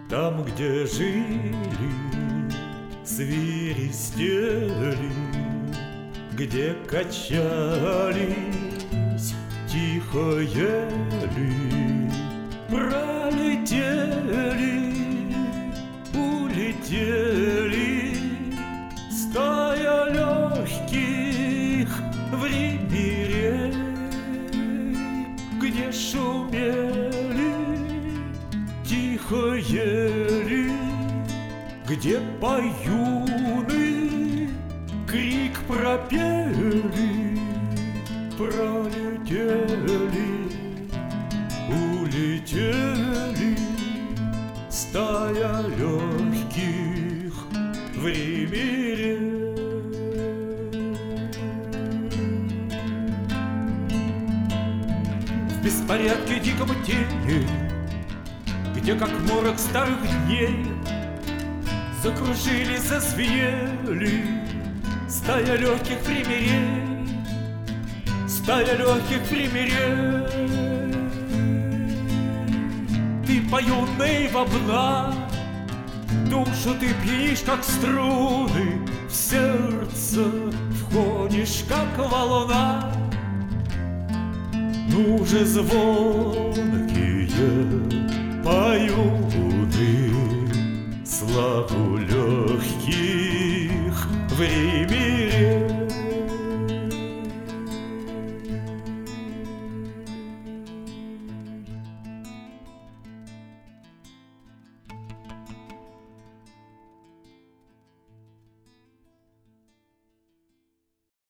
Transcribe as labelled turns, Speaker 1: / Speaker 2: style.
Speaker 1: Там, где жили, свиристели, где качались, тихо ели, пролетели, улетели стая легких в римире, где шумели, тихо ели, где по-юны крик пропели, пролетели, улетели стая легких в римире. В беспорядке диком тени, где как морок старых дней закружили, зазвенели стая легких примирей, стая легких примирей. Ты по-юной вобла, душу ты пьешь, как струны, в сердце входишь, как волна. Ну же звонкие поют